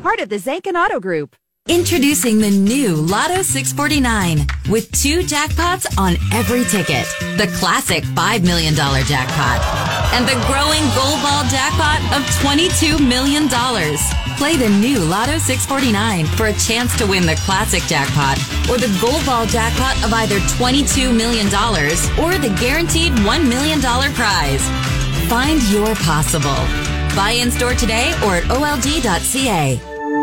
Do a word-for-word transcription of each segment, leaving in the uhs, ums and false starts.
part of the Zankin Auto Group. Introducing the new Lotto six forty-nine with two jackpots on every ticket. The classic five million dollars jackpot and the growing gold ball jackpot of twenty-two million dollars. Play the new Lotto six forty-nine for a chance to win the classic jackpot or the gold ball jackpot of either twenty-two million dollars or the guaranteed one million dollars prize. Find your possible. Buy in store today or at O L D dot C A.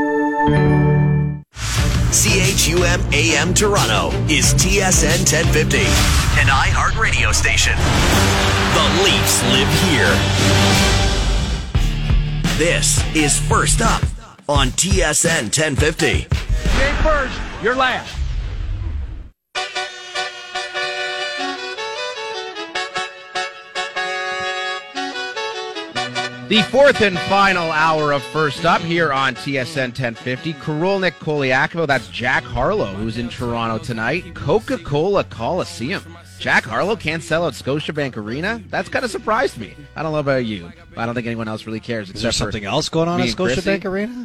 C H U M A M Toronto is T S N ten fifty, an iHeartRadio station. The Leafs live here. This is First Up on T S N ten fifty. You ain't first, you're last. The fourth and final hour of First Up here on T S N ten fifty. Karolnik Koliakovo, that's Jack Harlow, who's in Toronto tonight. Coca-Cola Coliseum. Jack Harlow can't sell out Scotiabank Arena? That's kind of surprised me. I don't know about you. I don't think anyone else really cares. Is there something else going on at Scotiabank Arena?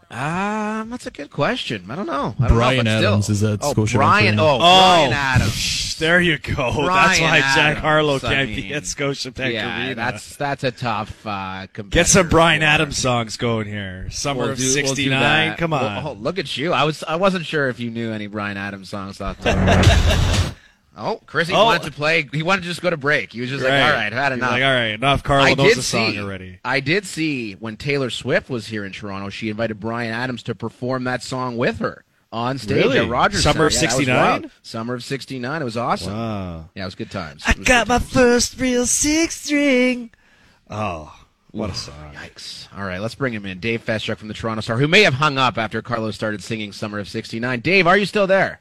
Um, that's a good question. I don't know. I don't Brian know, Adams still. is at oh, Scotiabank Brian, Arena. oh, Oh, Brian Adams. There you go. Brian that's why Jack Adams, Harlow I can't mean, be at Scotiabank yeah, Arena. that's that's a tough uh, competitor. Get some Brian for. Adams songs going here. Summer We'll of do- we'll do sixty-nine. that. Come on. Well, oh, look at you. I was I wasn't sure if you knew any Brian Adams songs off the top. Oh, Chrissy Oh. wanted to play. He wanted to just go to break. He was just like, all right, I've had He's enough. like, all right, enough. Carlo I knows did the song see, already. I did see when Taylor Swift was here in Toronto, she invited Brian Adams to perform that song with her on stage Really? at Rogers Summer Center. of Yeah, that was wild. sixty-nine? Summer of sixty-nine. It was awesome. Wow. Yeah, it was good times. I It was got good my times. first real six string. Oh, what a song. Yikes. All right, let's bring him in. Dave Feschuk from the Toronto Star, who may have hung up after Carlos started singing Summer of sixty-nine. Dave, are you still there?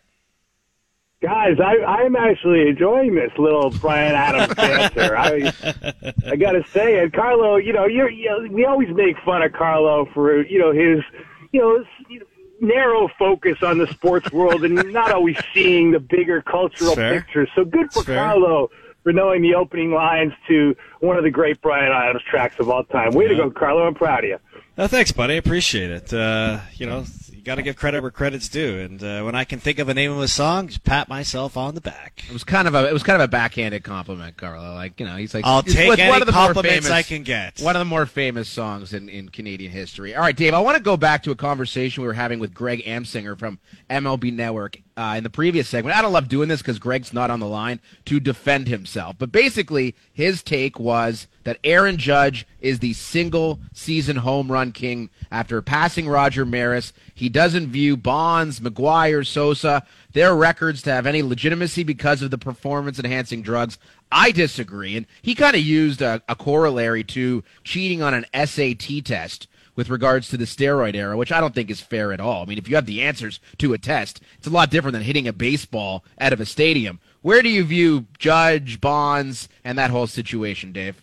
Guys, I, I'm actually enjoying this little Brian Adams banter. I, I got to say, and Carlo, you know, you're, you we always make fun of Carlo for, you know, his, you know, his narrow focus on the sports world and not always seeing the bigger cultural Fair. picture. So good for It's fair. Carlo for knowing the opening lines to one of the great Brian Adams tracks of all time. Way to Yeah. go, Carlo. I'm proud of you. Oh, thanks, buddy. I appreciate it. Uh, you know, you got to give credit where credit's due. And uh, when I can think of a name of a song, just pat myself on the back. It was kind of a it was kind of a backhanded compliment, Carlo. Like, you know, he's like, I'll it's take with any one of the more compliments famous- I can get. One of the more famous songs in, in Canadian history. All right, Dave, I want to go back to a conversation we were having with Greg Amsinger from M L B Network uh, in the previous segment. I don't love doing this because Greg's not on the line to defend himself. But basically, his take was that Aaron Judge is the single season home run king after passing Roger Maris. He doesn't view Bonds, McGuire, Sosa, their records to have any legitimacy because of the performance-enhancing drugs. I disagree, and he kind of used a, a corollary to cheating on an S A T test with regards to the steroid era, which I don't think is fair at all. I mean, if you have the answers to a test, it's a lot different than hitting a baseball out of a stadium. Where do you view Judge, Bonds, and that whole situation, Dave?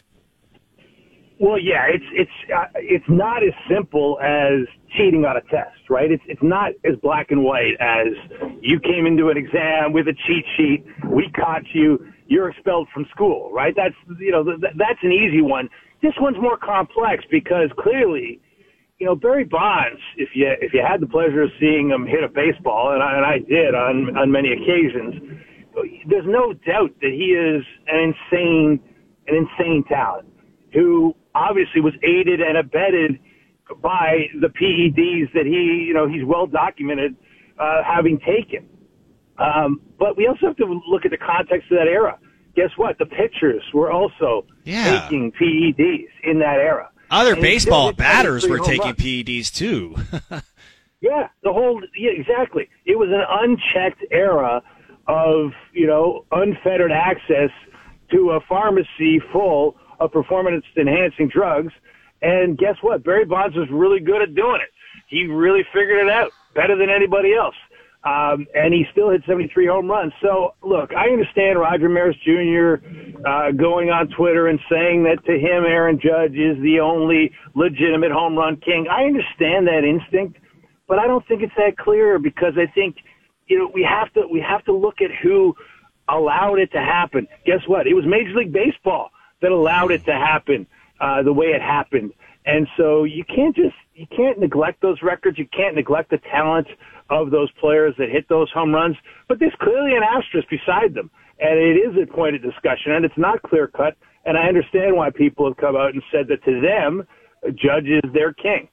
Well, yeah, it's it's uh, it's not as simple as cheating on a test, right? It's it's not as black and white as you came into an exam with a cheat sheet, we caught you, you're expelled from school, right? That's you know th- that's an easy one. This one's more complex because clearly, you know, Barry Bonds, if you if you had the pleasure of seeing him hit a baseball, and I, and I did on on many occasions, there's no doubt that he is an insane an insane talent who obviously was aided and abetted by the P E Ds that he, you know, he's well documented uh, having taken. Um, but we also have to look at the context of that era. Guess what? The pitchers were also Yeah. taking P E Ds in that era. Other And he still baseball hit batters twenty-three were home taking runs. P E Ds too. Yeah, the whole, yeah, exactly. It was an unchecked era of, you know, unfettered access to a pharmacy full of performance-enhancing drugs. And guess what? Barry Bonds was really good at doing it. He really figured it out better than anybody else. Um, and he still hit seventy-three home runs. So, look, I understand Roger Maris Junior Uh, going on Twitter and saying that to him Aaron Judge is the only legitimate home run king. I understand that instinct, but I don't think it's that clear because I think, you know, we have to we have to look at who allowed it to happen. Guess what? It was Major League Baseball that allowed it to happen uh, the way it happened. And so you can't just, you can't neglect those records. You can't neglect the talent of those players that hit those home runs. But there's clearly an asterisk beside them. And it is a point of discussion, and it's not clear cut. And I understand why people have come out and said that to them, Judge is their king.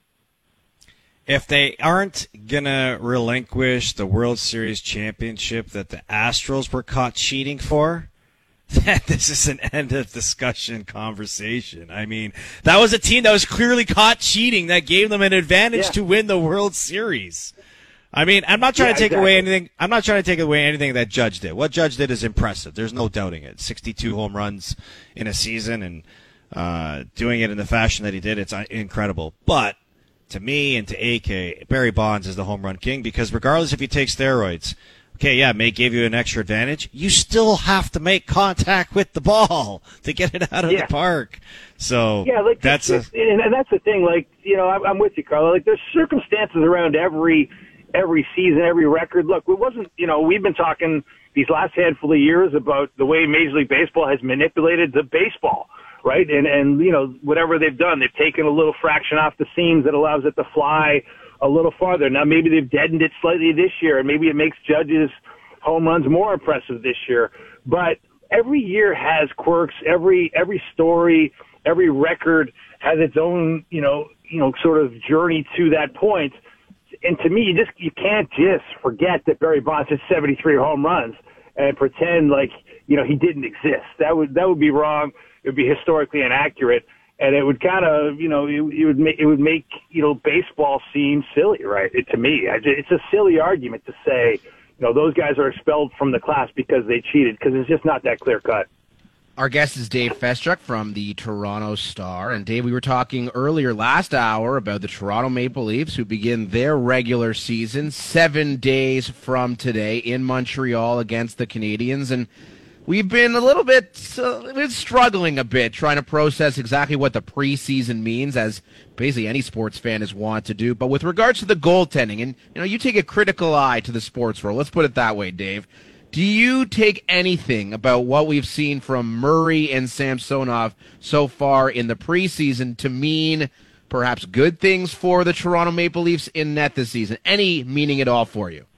If they aren't going to relinquish the World Series championship that the Astros were caught cheating for, then this is an end of discussion conversation. I mean, that was a team that was clearly caught cheating that gave them an advantage yeah. to win the World Series. I mean, I'm not trying yeah, to take exactly. away anything. I'm not trying to take away anything that Judge did. What Judge did is impressive. There's no doubting it. sixty-two home runs in a season and uh, doing it in the fashion that he did, it's incredible. But to me and to A K, Barry Bonds is the home run king because regardless if you take steroids, okay, yeah, may give you an extra advantage, you still have to make contact with the ball to get it out of yeah. the park. So yeah, like that's this, a, and that's the thing. Like, you know, I'm, I'm with you, Carlo. Like, there's circumstances around every every season, every record. Look, it wasn't. You know, we've been talking these last handful of years about the way Major League Baseball has manipulated the baseball. Right, and and you know whatever they've done, they've taken a little fraction off the seams that allows it to fly a little farther. Now maybe they've deadened it slightly this year, and maybe it makes Judge's home runs more impressive this year. But every year has quirks. Every every story, every record has its own you know you know sort of journey to that point. And to me, you just you can't just forget that Barry Bonds hit seventy-three home runs and pretend like you know he didn't exist. That would that would be wrong. It would be historically inaccurate, and it would kind of, you know, it, it would make it would make you know baseball seem silly, right? It, to me, it's a silly argument to say, you know, those guys are expelled from the class because they cheated, because it's just not that clear cut. Our guest is Dave Festruck from the Toronto Star. And Dave, we were talking earlier last hour about the Toronto Maple Leafs, who begin their regular season seven days from today in Montreal against the Canadiens, and we've been a little bit uh, we've been struggling a bit trying to process exactly what the preseason means, as basically any sports fan is wont to do. But with regards to the goaltending, and you know, you take a critical eye to the sports world. Let's put it that way, Dave. Do you take anything about what we've seen from Murray and Samsonov so far in the preseason to mean perhaps good things for the Toronto Maple Leafs in net this season? Any meaning at all for you?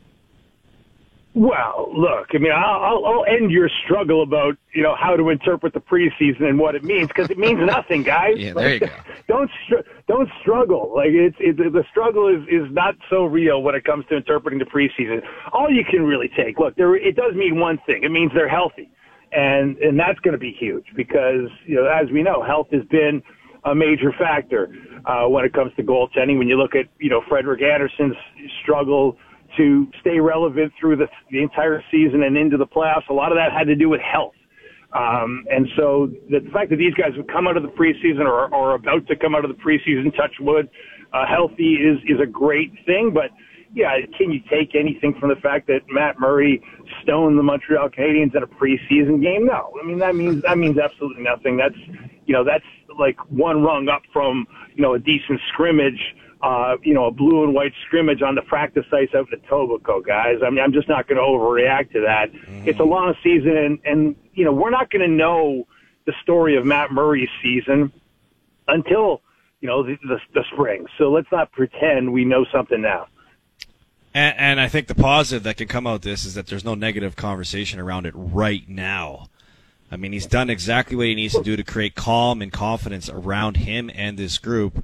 Well, look, I mean, I'll, I'll end your struggle about, you know, how to interpret the preseason and what it means, because it means nothing, guys. Yeah, there you like, go. Don't str- don't struggle. Like it's it, the struggle is is not so real when it comes to interpreting the preseason. All you can really take, look, there it does mean one thing. It means they're healthy, and and that's going to be huge because, you know, as we know, health has been a major factor uh, when it comes to goaltending. When you look at, you know, Frederik Andersen's struggle to stay relevant through the, the entire season and into the playoffs, a lot of that had to do with health. Um, and so the fact that these guys have come out of the preseason or are about to come out of the preseason, touch wood, uh, healthy is, is a great thing. But, yeah, can you take anything from the fact that Matt Murray stoned the Montreal Canadiens in a preseason game? No. I mean, that means that means absolutely nothing. That's, you know, that's like one rung up from, you know, a decent scrimmage, Uh, you know, a blue and white scrimmage on the practice ice out in Etobicoke, guys. I mean, I'm just not going to overreact to that. Mm-hmm. It's a long season, and, and, you know, we're not going to know the story of Matt Murray's season until, you know, the, the, the spring. So let's not pretend we know something now. And, and I think the positive that can come out of this is that there's no negative conversation around it right now. I mean, he's done exactly what he needs to do to create calm and confidence around him and this group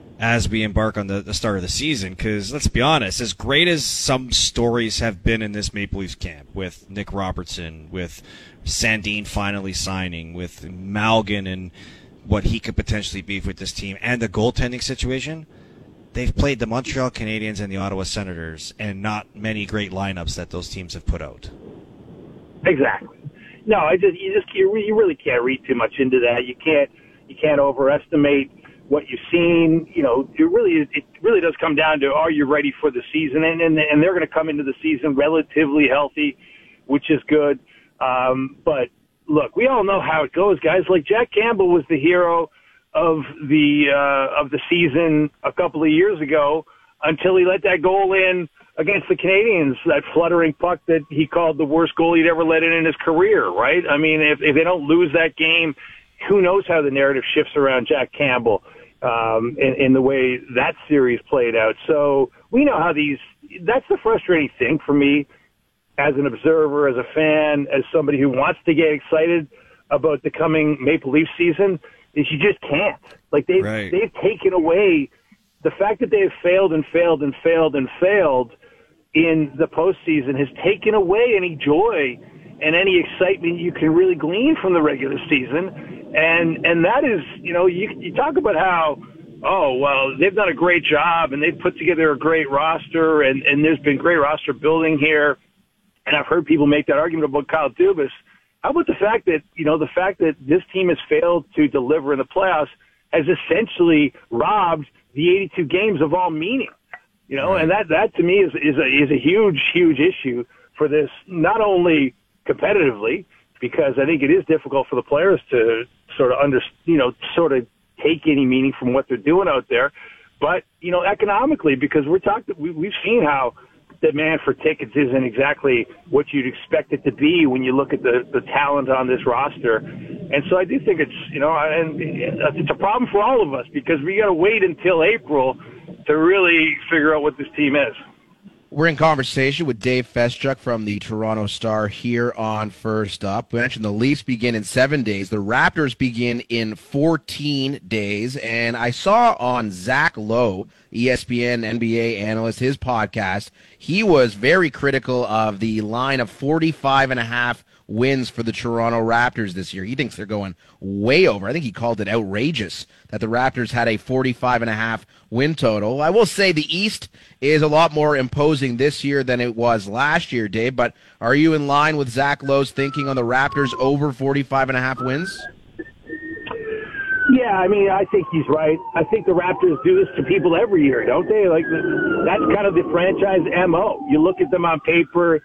as we embark on the, the start of the season. Because let's be honest, as great as some stories have been in this Maple Leafs camp, with Nick Robertson, with Sandin finally signing, with Malgin and what he could potentially be with this team, and the goaltending situation, they've played the Montreal Canadiens and the Ottawa Senators, and not many great lineups that those teams have put out. Exactly. No, I just you just you really can't read too much into that. You can't you can't overestimate what you've seen. You know, it really it really does come down to, are you ready for the season? And and, and they're going to come into the season relatively healthy, which is good. Um, but look, we all know how it goes, guys. Like, Jack Campbell was the hero of the uh, of the season a couple of years ago until he let that goal in against the Canadiens, that fluttering puck that he called the worst goal he'd ever let in in his career, right? I mean, if, if they don't lose that game, who knows how the narrative shifts around Jack Campbell. um, in, in the way that series played out. So we know how these, that's the frustrating thing for me as an observer, as a fan, as somebody who wants to get excited about the coming Maple Leaf season, is you just can't. Like they've, right. they've taken away the fact that they have failed and failed and failed and failed in the postseason has taken away any joy and any excitement you can really glean from the regular season. And, and that is, you know, you, you talk about how, oh, well, they've done a great job and they've put together a great roster and, and there's been great roster building here. And I've heard people make that argument about Kyle Dubas. How about the fact that, you know, the fact that this team has failed to deliver in the playoffs has essentially robbed the eighty-two games of all meaning, you know, right. and that, that to me is, is a, is a huge, huge issue for this, not only competitively, because I think it is difficult for the players to sort of under, you know, sort of take any meaning from what they're doing out there, but, you know, economically, because we're talking, we, we've seen how demand for tickets isn't exactly what you'd expect it to be when you look at the, the talent on this roster. And so I do think it's, you know, and it's a problem for all of us because we got to wait until April to really figure out what this team is. We're in conversation with Dave Feschuk from the Toronto Star here on First Up. We mentioned the Leafs begin in seven days. The Raptors begin in fourteen days. And I saw on Zach Lowe, E S P N N B A analyst, his podcast, he was very critical of the line of forty-five and a half wins for the Toronto Raptors this year. He thinks they're going way over. I think he called it outrageous that the Raptors had a forty-five and a half win total. I will say the East is a lot more imposing this year than it was last year, Dave, but are you in line with Zach Lowe's thinking on the Raptors over forty-five and a half wins? Yeah, I mean, I think he's right. I think the Raptors do this to people every year, don't they? Like, that's kind of the franchise M O. You look at them on paper,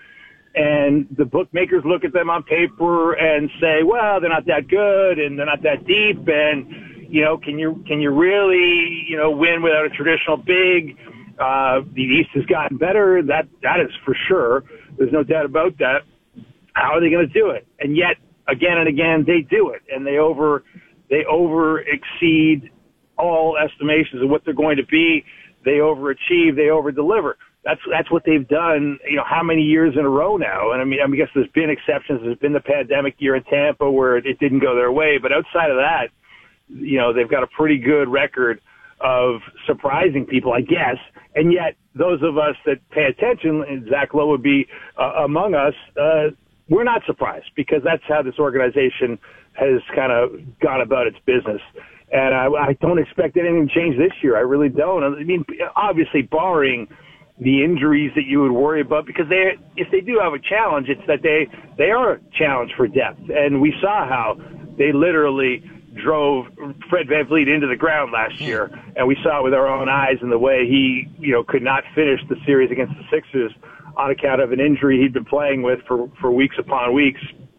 and the bookmakers look at them on paper and say, well, they're not that good and they're not that deep. And, you know, can you, can you really, you know, win without a traditional big? Uh, the East has gotten better. That, that is for sure. There's no doubt about that. How are they going to do it? And yet, again and again, they do it. And they over, they over exceed all estimations of what they're going to be. They overachieve. They over deliver. That's that's what they've done, you know, how many years in a row now? And I mean, I guess there's been exceptions. There's been the pandemic year in Tampa where it didn't go their way. But outside of that, you know, they've got a pretty good record of surprising people, I guess. And yet, those of us that pay attention, and Zach Lowe would be uh, among us, uh, we're not surprised because that's how this organization has kind of gone about its business. And I, I don't expect anything to change this year. I really don't. I mean, obviously, barring the injuries that you would worry about, because they, if they do have a challenge, it's that they, they are challenged for depth. And we saw how they literally drove Fred VanVleet into the ground last year. And we saw it with our own eyes in the way he, you know, could not finish the series against the Sixers on account of an injury he'd been playing with for, for weeks upon weeks.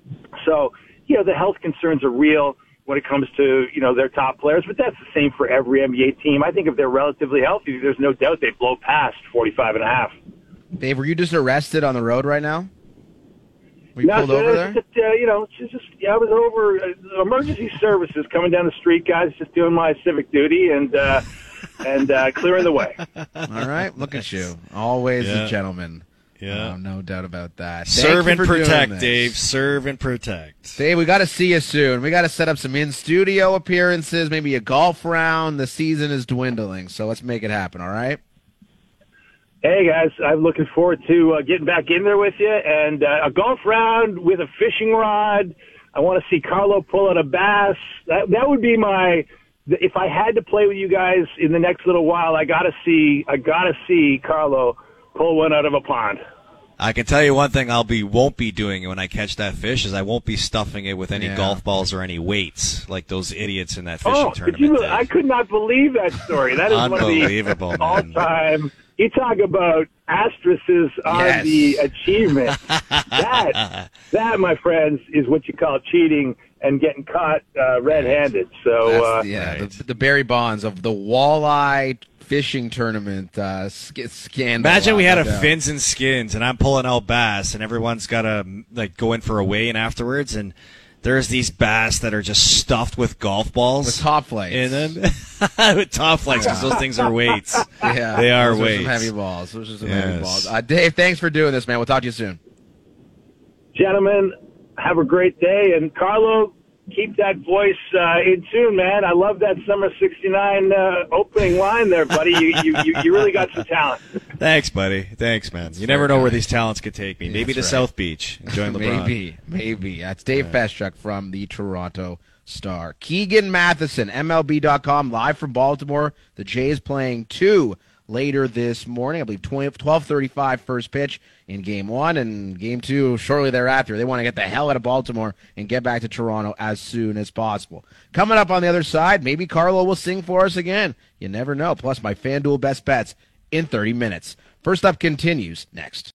So, you know, the health concerns are real when it comes to, you know, their top players, but that's the same for every N B A team. I think if they're relatively healthy, there's no doubt they blow past forty-five and a half. Dave, were you just arrested on the road right now? Were you no, pulled so over there? Just, uh, you know, just, just yeah, I was over uh, emergency services coming down the street, guys, just doing my civic duty and uh, and uh, clearing the way. All right, look at you, always yeah. a gentleman. Yeah, oh, no doubt about that. Serve and protect, Dave. Dave. Serve and protect. Dave, we got to see you soon. We got to set up some in-studio appearances, maybe a golf round. The season is dwindling, so let's make it happen. All right. Hey guys, I'm looking forward to uh, getting back in there with you and uh, a golf round with a fishing rod. I want to see Carlo pull out a bass. That that would be my. If I had to play with you guys in the next little while, I gotta see. I gotta see Carlo pull one out of a pond. I can tell you one thing I'll be won't be doing when I catch that fish is I won't be stuffing it with any yeah. golf balls or any weights like those idiots in that fishing oh, tournament. You, did. I could not believe that story. That is one of Unbelievable, the man. all-time. You talk about asterisks on Yes. the achievement. that, that, my friends, is what you call cheating and getting caught uh, red-handed. So, That's, uh, yeah, right. the, the Barry Bonds of the walleye fishing tournament uh, sc- scandal. Imagine we had no a doubt. fins and skins, and I'm pulling out bass, and everyone's got to like go in for a weigh-in afterwards, and there's these bass that are just stuffed with golf balls. With top flights. And then with top flights, because those things are weights. Yeah, they are those weights. Are some heavy balls. Those are some Yes. heavy balls. Uh, Dave, thanks for doing this, man. We'll talk to you soon. Gentlemen, have a great day. And Carlo, keep that voice uh, in tune, man. I love that Summer sixty-nine uh, opening line there, buddy. You, you, you, you really got some talent. Thanks, buddy. Thanks, man. You never know where these talents could take me. Maybe to That's right. South Beach. Enjoying LeBron. Maybe, maybe. That's Dave Feschuk from the Toronto Star. Keegan Matheson, M L B dot com, live from Baltimore. The Jays playing two later this morning. I believe twelve thirty-five first pitch in game one, and game two shortly thereafter. They want to get the hell out of Baltimore and get back to Toronto as soon as possible. Coming up on the other side, maybe Carlo will sing for us again. You never know. Plus, my FanDuel best bets in thirty minutes. First Up continues next.